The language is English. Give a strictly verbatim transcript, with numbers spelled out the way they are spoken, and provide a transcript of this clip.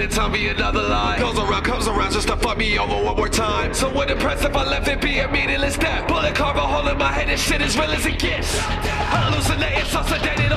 and tell me another lie. Goes around, comes around just to fuck me over one more time. So would impress if I left it be a meaningless death. Bullet carve a hole in my head and shit as real as it gets. Hallucinating, so sedated.